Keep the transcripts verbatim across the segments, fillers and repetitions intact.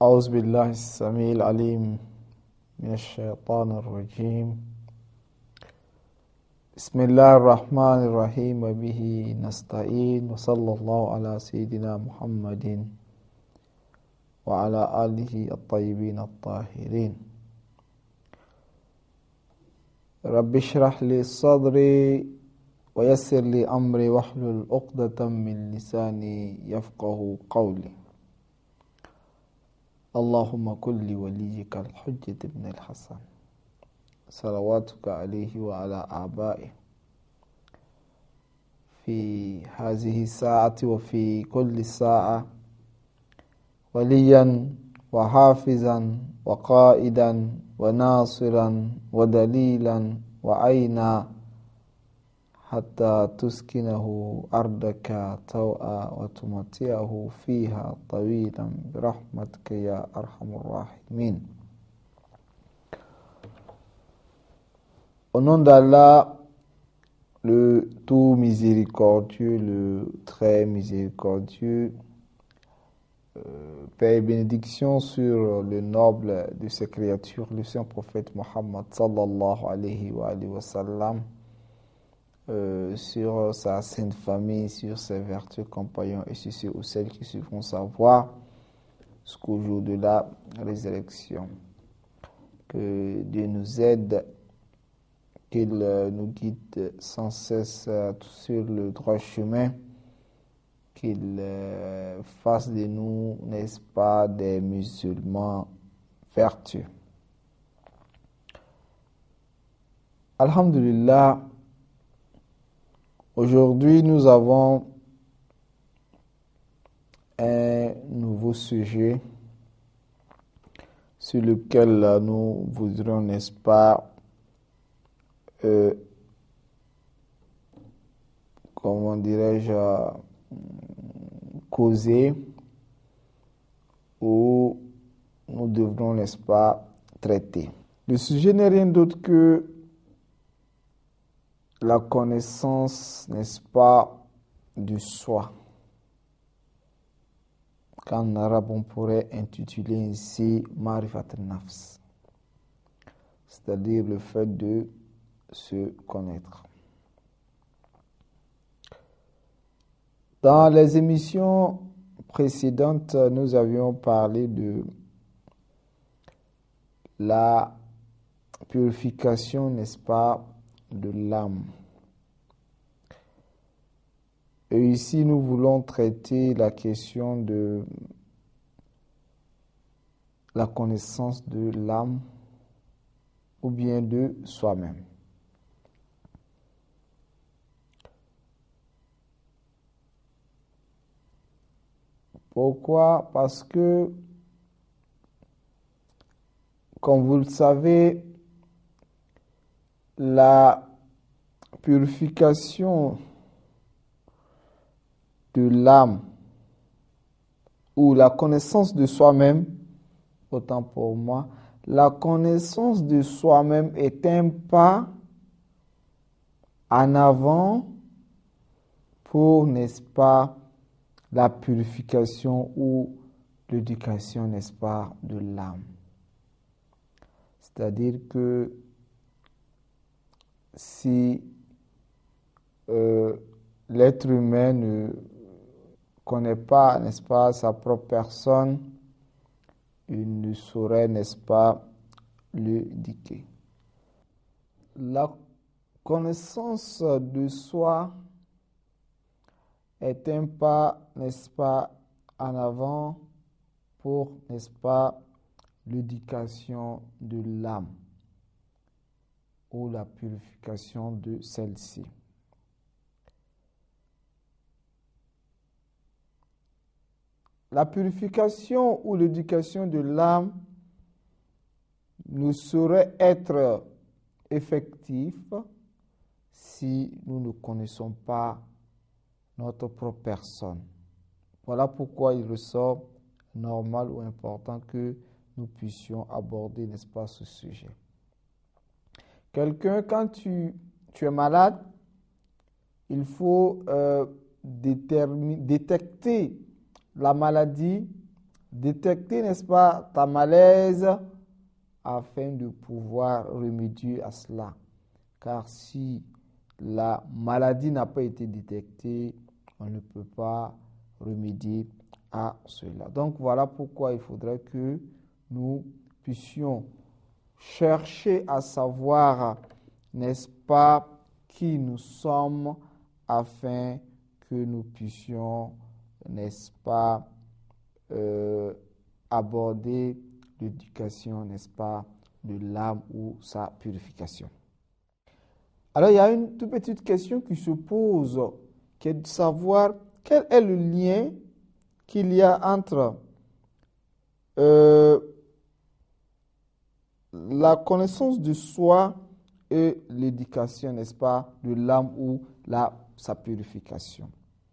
أعوذ بالله السميع العليم من الشيطان الرجيم بسم الله الرحمن الرحيم وبه نستعين وصلى الله على سيدنا محمد وعلى آله الطيبين الطاهرين رب اشرح لي صدري ويسر لي أمري واحلل عقدة من لساني يفقه قولي اللهم كن لوليك الحجة بن الحسن صلواتك عليه وعلى آبائه في هذه الساعة وفي كل ساعة وليا وحافظا وقائدا وناصرا ودليلا وعينا حتى تسكنه أرضك توءا وتمتعه فيها طويلا برحمتك يا أرحم الراحمين. Au nom d'Allah, le tout miséricordieux, le très miséricordieux, euh, paix et bénédiction sur le noble de ses créatures, le saint prophète Mohammed sallallahu alayhi wa, alayhi wa sallam, Euh, sur sa sainte famille, sur ses vertueux compagnons et sur ceux ou celles qui suivront sa voie jusqu'au jour de la résurrection. Que Dieu nous aide, qu'il nous guide sans cesse sur le droit chemin, qu'il fasse de nous, n'est-ce pas, des musulmans vertueux. Alhamdulillah. Aujourd'hui, nous avons un nouveau sujet sur lequel nous voudrions, n'est-ce pas, euh, comment dirais-je, causer, ou nous devrons, n'est-ce pas, traiter. Le sujet n'est rien d'autre que la connaissance, n'est-ce pas, du soi, qu'en arabe on pourrait intituler ici Marifat al-Nafs, c'est-à-dire le fait de se connaître. Dans les émissions précédentes, nous avions parlé de la purification, n'est-ce pas, de l'âme. Et ici, nous voulons traiter la question de la connaissance de l'âme ou bien de soi-même. Pourquoi? Parce que, comme vous le savez, la purification de l'âme ou la connaissance de soi-même, autant pour moi, la connaissance de soi-même est un pas en avant pour, n'est-ce pas, la purification ou l'éducation, n'est-ce pas, de l'âme. C'est-à-dire que si euh, l'être humain ne connaît pas, n'est-ce pas, sa propre personne, il ne saurait, n'est-ce pas, l'éduquer. La connaissance de soi est un pas, n'est-ce pas, en avant pour, n'est-ce pas, l'éducation de l'âme ou la purification de celle-ci. La purification ou l'éducation de l'âme ne saurait être effective si nous ne connaissons pas notre propre personne. Voilà pourquoi il ressort normal ou important que nous puissions aborder, n'est-ce pas, ce sujet. Quelqu'un, quand tu, tu es malade, il faut euh, déterminer, détecter la maladie détecter, n'est-ce pas, ta malaise afin de pouvoir remédier à cela. Car si la maladie n'a pas été détectée, on ne peut pas remédier à cela. Donc voilà pourquoi il faudrait que nous puissions chercher à savoir, n'est-ce pas, qui nous sommes afin que nous puissions, n'est-ce pas, euh, aborder l'éducation, n'est-ce pas, de l'âme ou sa purification. Alors il y a une toute petite question qui se pose, qui est de savoir quel est le lien qu'il y a entre euh, la connaissance de soi et l'éducation, n'est-ce pas, de l'âme ou la, sa purification.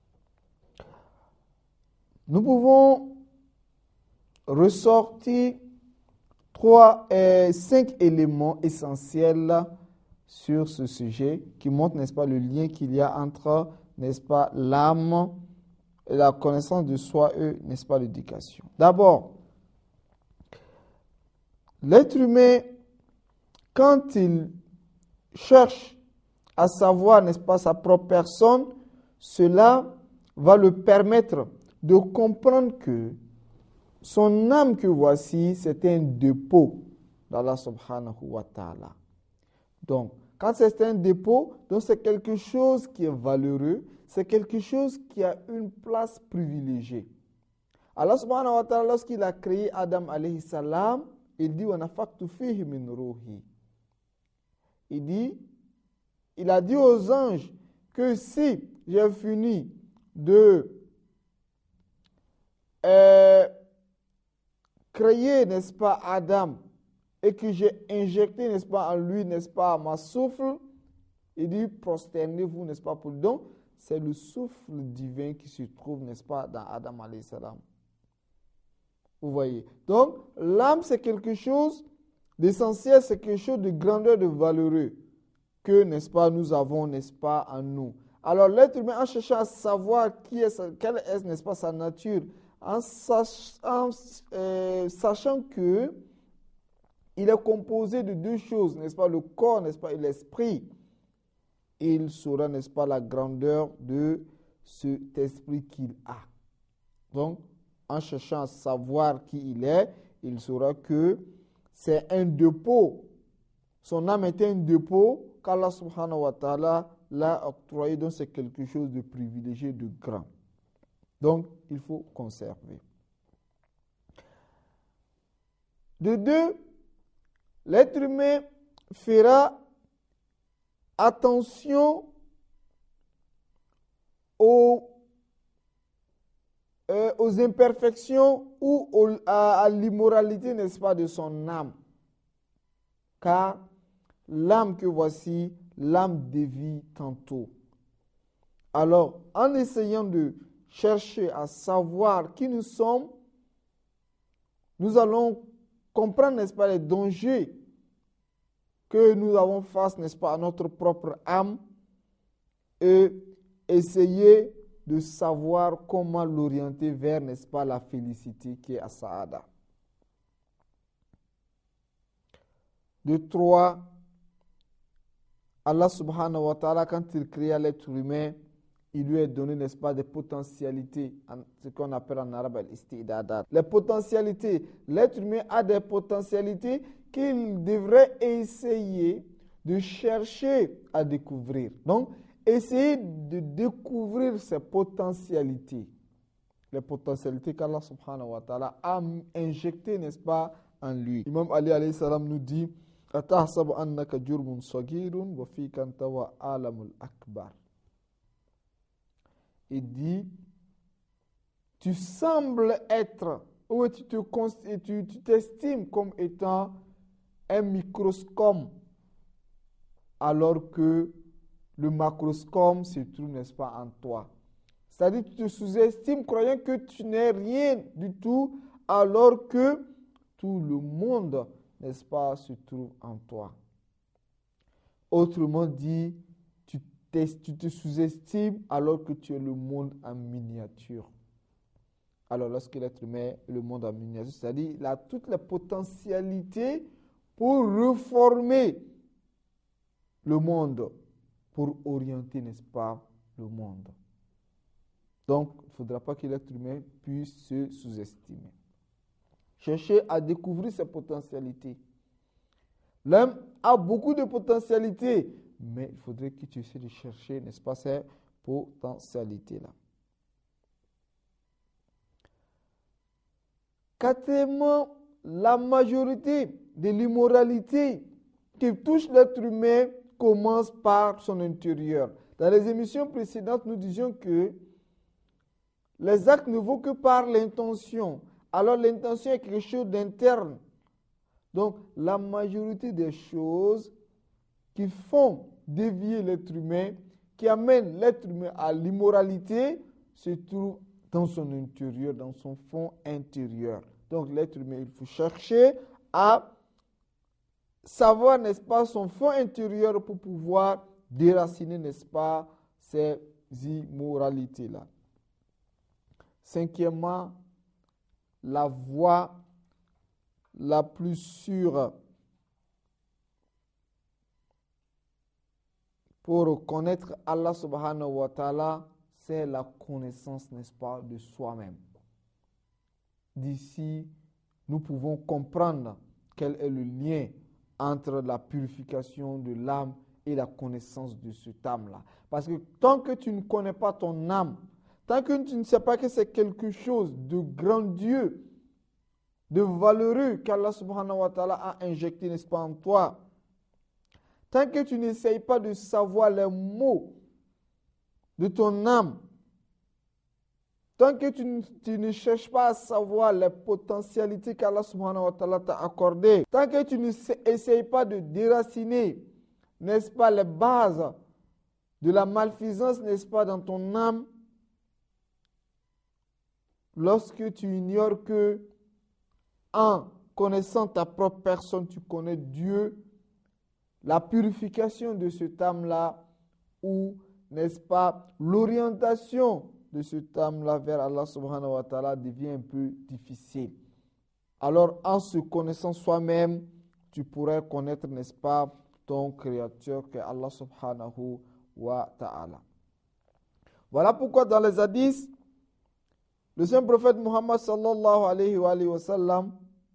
Nous pouvons ressortir trois et cinq éléments essentiels sur ce sujet qui montrent, n'est-ce pas, le lien qu'il y a entre, n'est-ce pas, l'âme et la connaissance de soi et, n'est-ce pas, l'éducation. D'abord, l'être humain, quand il cherche à savoir, n'est-ce pas, sa propre personne, cela va le permettre de comprendre que son âme que voici, c'est un dépôt d'Allah subhanahu wa ta'ala. Donc, quand c'est un dépôt, donc c'est quelque chose qui est valeureux, c'est quelque chose qui a une place privilégiée. Allah subhanahu wa ta'ala, lorsqu'il a créé Adam alayhi salam, il dit wa nafaktu fihi min ruhi. Il dit, il a dit aux anges que si j'ai fini de euh, créer, n'est-ce pas, Adam, et que j'ai injecté, n'est-ce pas, en lui, n'est-ce pas, ma souffle, il dit, prosternez-vous, n'est-ce pas, pour le don. C'est le souffle divin qui se trouve, n'est-ce pas, dans Adam alayhi salam. Vous voyez. Donc, l'âme, c'est quelque chose d'essentiel, c'est quelque chose de grandeur, de valeureux, que, n'est-ce pas, nous avons, n'est-ce pas, en nous. Alors, l'être humain, en cherchant à savoir qui est, sa, quelle est, n'est-ce pas, sa nature, en, sach, en euh, sachant que il est composé de deux choses, n'est-ce pas, le corps, n'est-ce pas, et l'esprit. Il saura, n'est-ce pas, la grandeur de cet esprit qu'il a. Donc, en cherchant à savoir qui il est, il saura que c'est un dépôt. Son âme est un dépôt qu'Allah subhanahu wa ta'ala l'a octroyé, donc c'est quelque chose de privilégié, de grand. Donc, il faut conserver. De deux, l'être humain fera attention aux, euh, aux imperfections ou au, à, à l'immoralité, n'est-ce pas, de son âme. Car l'âme que voici, l'âme dévie tantôt. Alors, en essayant de chercher à savoir qui nous sommes, nous allons comprendre, n'est-ce pas, les dangers que nous avons face, n'est-ce pas, à notre propre âme et essayer de savoir comment l'orienter vers, n'est-ce pas, la félicité qui est à Saada. De trois, Allah subhanahu wa ta'ala, quand il créa l'être humain, il lui a donné, n'est-ce pas, des potentialités, ce qu'on appelle en arabe al-istidadat. Les potentialités, l'être humain a des potentialités qu'il devrait essayer de chercher à découvrir. Donc, essayer de découvrir ses potentialités. Les potentialités qu'Allah subhanahu wa ta'ala a injectées, n'est-ce pas, en lui. Imam Ali alayhi salam nous dit « Atahsabu annaka jurmun sagirun wa fika anta wa alamul akbar » Il dit, tu sembles être, ou tu te tu, tu t'estimes comme étant un microscope, alors que le macroscope se trouve, n'est-ce pas, en toi. C'est-à-dire que tu te sous-estimes, croyant que tu n'es rien du tout, alors que tout le monde, n'est-ce pas, se trouve en toi. Autrement dit, tu te sous-estimes alors que tu es le monde en miniature. Alors, lorsque l'être humain, le monde en miniature, c'est-à-dire il a toutes les potentialités pour reformer le monde, pour orienter, n'est-ce pas, le monde. Donc, il ne faudra pas que l'être humain puisse se sous-estimer. Cherchez à découvrir ses potentialités. L'homme a beaucoup de potentialités, mais il faudrait que tu essaies de chercher, n'est-ce pas, ces potentialités-là. Quatrièmement, la majorité de l'immoralité qui touche l'être humain commence par son intérieur. Dans les émissions précédentes, nous disions que les actes ne vont que par l'intention. Alors l'intention est quelque chose d'interne. Donc la majorité des choses qui font dévier l'être humain, qui amènent l'être humain à l'immoralité, se trouvent dans son intérieur, dans son fond intérieur. Donc l'être humain, il faut chercher à savoir, n'est-ce pas, son fond intérieur pour pouvoir déraciner, n'est-ce pas, ces immoralités-là. Cinquièmement, la voie la plus sûre pour connaître Allah subhanahu wa ta'ala, c'est la connaissance, n'est-ce pas, de soi-même. D'ici, nous pouvons comprendre quel est le lien entre la purification de l'âme et la connaissance de cette âme-là. Parce que tant que tu ne connais pas ton âme, tant que tu ne sais pas que c'est quelque chose de grandiose, de valeureux qu'Allah subhanahu wa ta'ala a injecté, n'est-ce pas, en toi, tant que tu n'essayes pas de savoir les mots de ton âme, tant que tu ne, tu ne cherches pas à savoir les potentialités qu'Allah subhanahu wa ta'ala t'a accordées, tant que tu n'essayes pas de déraciner, n'est-ce pas, les bases de la malfaisance, n'est-ce pas, dans ton âme, lorsque tu ignores que en connaissant ta propre personne, tu connais Dieu, la purification de cette âme-là, ou, n'est-ce pas, l'orientation de cette âme-là vers Allah subhanahu wa ta'ala devient un peu difficile. Alors, en se connaissant soi-même, tu pourrais connaître, n'est-ce pas, ton Créateur, que Allah subhanahu wa ta'ala. Voilà pourquoi dans les hadiths, le saint prophète Muhammad sallallahu alayhi wa, alayhi wa sallam,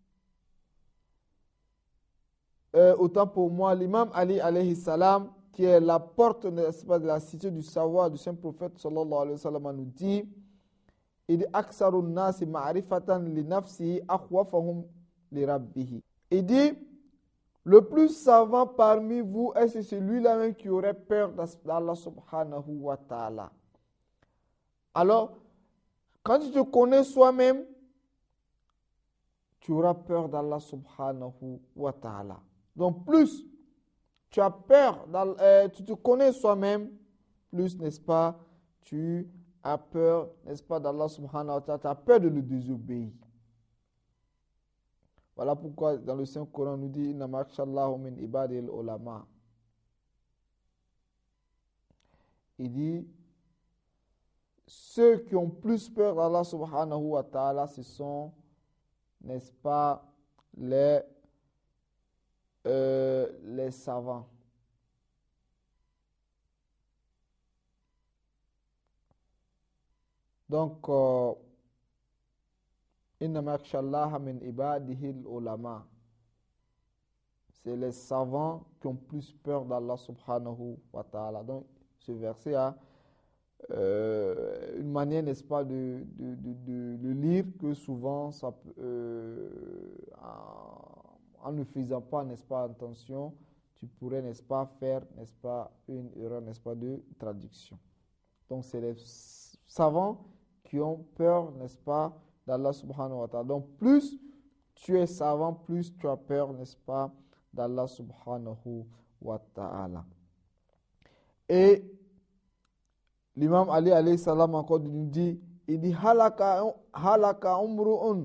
euh, autant pour moi, l'imam Ali alayhi salam, qui est la porte, n'est-ce pas, de la cité du savoir du saint prophète sallallahu alayhi wa sallam, nous dit, il dit aksarun nasi ma'rifatan li nafsihi akhwafahum li rabbihi. Il dit, le plus savant parmi vous est celui-là même qui aurait peur d'Allah subhanahu wa ta'ala. Alors, quand tu te connais soi-même, tu auras peur d'Allah subhanahu wa ta'ala. Donc plus tu as peur, euh, tu te connais soi-même, plus, n'est-ce pas, tu as peur, n'est-ce pas, d'Allah subhanahu wa ta'ala, tu as peur de le désobéir. Voilà pourquoi dans le Saint-Coran, on nous dit « Inna makshallahu min ibadil ulama ». Il dit ceux qui ont plus peur d'Allah subhanahu wa ta'ala, ce sont, n'est-ce pas, les, euh, les savants. Donc, euh, inna makshallaha min ibadihil ulama. C'est les savants qui ont plus peur d'Allah subhanahu wa ta'ala. Donc, ce verset a Euh, une manière, n'est-ce pas, de, de, de, de le lire que souvent, ça, euh, en, en ne faisant pas, n'est-ce pas, attention, tu pourrais, n'est-ce pas, faire, n'est-ce pas, une erreur, n'est-ce pas, de traduction. Donc, c'est les savants qui ont peur, n'est-ce pas, d'Allah subhanahu wa ta'ala. Donc, plus tu es savant, plus tu as peur, n'est-ce pas, d'Allah subhanahu wa ta'ala. Et l'imam Ali alayhi salam encore nous dit, il dit halaka halaka umru'un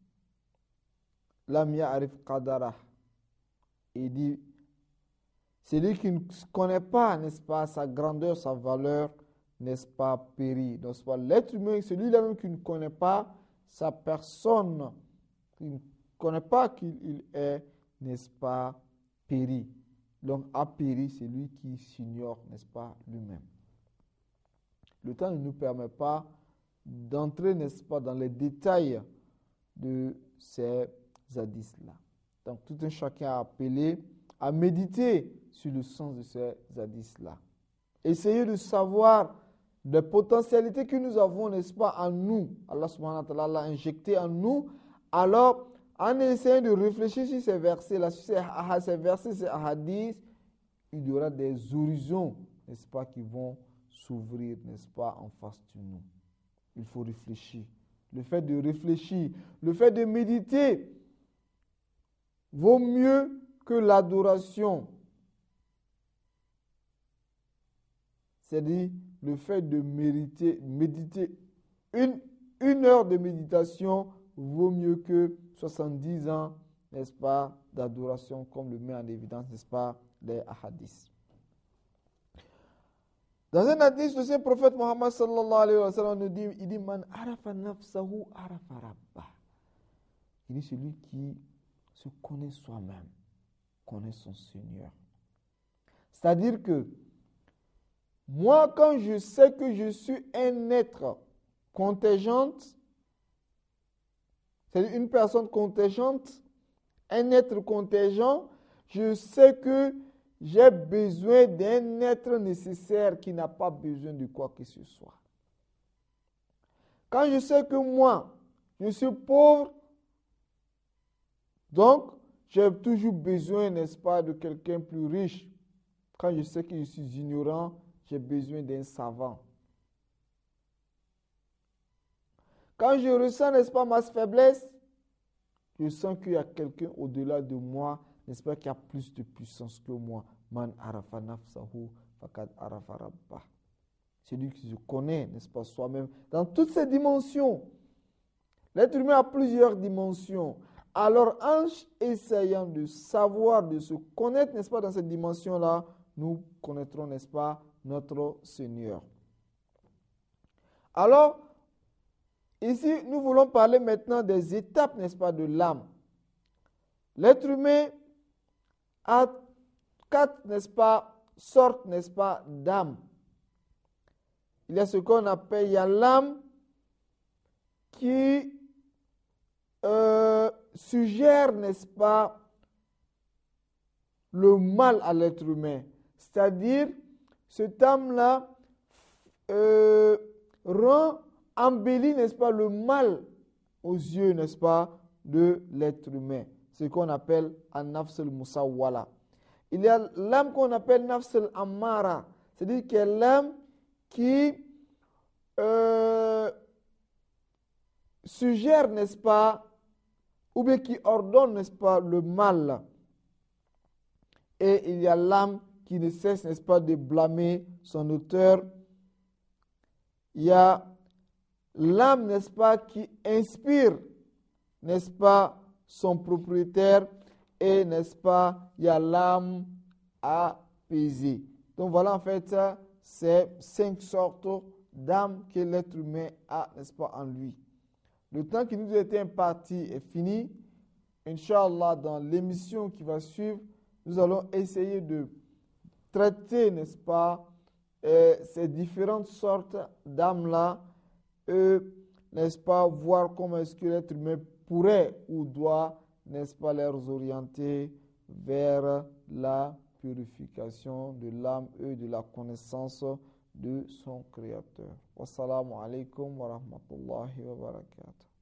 lam ya'rif qadarah. Il dit celui qui ne connaît pas, n'est-ce pas, sa grandeur, sa valeur, n'est-ce pas, périt. N'est-ce pas, l'être humain, celui-là même qui ne connaît pas, sa personne, qui ne connaît pas qu'il est, n'est-ce pas, péri. Donc, a péri, c'est lui qui s'ignore, n'est-ce pas, lui-même. Le temps ne nous permet pas d'entrer, n'est-ce pas, dans les détails de ces hadiths-là. Donc, tout un chacun a appelé à méditer sur le sens de ces hadiths-là. Essayez de savoir les potentialités que nous avons, n'est-ce pas, en nous. Allah subhanahu wa ta'ala l'a injecté en nous. Alors, en essayant de réfléchir sur ces versets-là, sur ces, ces versets, ces hadiths, il y aura des horizons, n'est-ce pas, qui vont s'ouvrir, n'est-ce pas, en face de nous. Il faut réfléchir. Le fait de réfléchir, le fait de méditer vaut mieux que l'adoration. C'est-à-dire, le fait de mériter, méditer une, une heure de méditation vaut mieux que soixante-dix ans, n'est-ce pas, d'adoration, comme le met en évidence, n'est-ce pas, les hadiths. Dans un hadith, le Saint-Prophète Mohammed sallallahu alayhi wa sallam nous dit, il dit, man arafa nafsahu arafa rabbah. Il dit, celui qui se connaît soi-même, connaît son Seigneur. C'est-à-dire que, moi, quand je sais que je suis un être contingente, c'est-à-dire une personne contingente, un être contingent, je sais que j'ai besoin d'un être nécessaire qui n'a pas besoin de quoi que ce soit. Quand je sais que moi, je suis pauvre, donc j'ai toujours besoin, n'est-ce pas, de quelqu'un plus riche. Quand je sais que je suis ignorant, j'ai besoin d'un savant. Quand je ressens, n'est-ce pas, ma faiblesse, je sens qu'il y a quelqu'un au-delà de moi, n'est-ce pas, qui a plus de puissance que moi. Man arafa nafsahu faqad arafa rabbah. Celui qui se connaît, n'est-ce pas, soi-même, dans toutes ces dimensions. L'être humain a plusieurs dimensions. Alors, en essayant de savoir, de se connaître, n'est-ce pas, dans cette dimension-là, nous connaîtrons, n'est-ce pas, notre Seigneur. Alors, ici, nous voulons parler maintenant des étapes, n'est-ce pas, de l'âme. L'être humain a quatre, n'est-ce pas, sortes, n'est-ce pas, d'âme. Il y a ce qu'on appelle, il y a l'âme qui euh, suggère, n'est-ce pas, le mal à l'être humain. C'est-à-dire, cette âme-là euh, rend, embellit, n'est-ce pas, le mal aux yeux, n'est-ce pas, de l'être humain. C'est ce qu'on appelle an-nafs al-musawwala. Il y a l'âme qu'on appelle nafs al-ammara, c'est-à-dire qu'il y a l'âme qui euh, suggère, n'est-ce pas, ou bien qui ordonne, n'est-ce pas, le mal. Et il y a l'âme qui ne cesse, n'est-ce pas, de blâmer son auteur. Il y a l'âme, n'est-ce pas, qui inspire, n'est-ce pas, son propriétaire. Et, n'est-ce pas, il y a l'âme apaisée. Donc voilà, en fait, ces cinq sortes d'âmes que l'être humain a, n'est-ce pas, en lui. Le temps qui nous a été imparti est fini. Inch'Allah, dans l'émission qui va suivre, nous allons essayer de traiter, n'est-ce pas, euh, ces différentes sortes d'âmes-là, et, n'est-ce pas, voir comment est-ce que l'être humain pourrait ou doit, n'est-ce pas, les orienter vers la purification de l'âme et de la connaissance de son Créateur. Wassalamu alaikum wa rahmatullahi wa barakatuh.